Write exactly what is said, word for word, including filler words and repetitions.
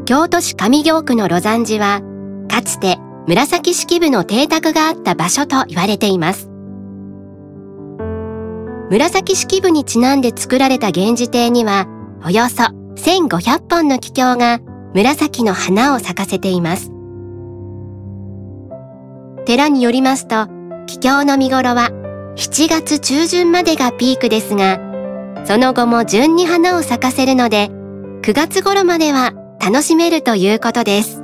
京都市上京区の魯山寺は、かつて紫式部の邸宅があった場所と言われています。紫式部にちなんで作られた源氏邸には、およそせんごひゃっぽんのキキョウが紫の花を咲かせています。寺によりますと、キキョウの見頃はしちがつちゅうじゅんまでがピークですが、その後も順に花を咲かせるので、くがつ頃までは楽しめるということです。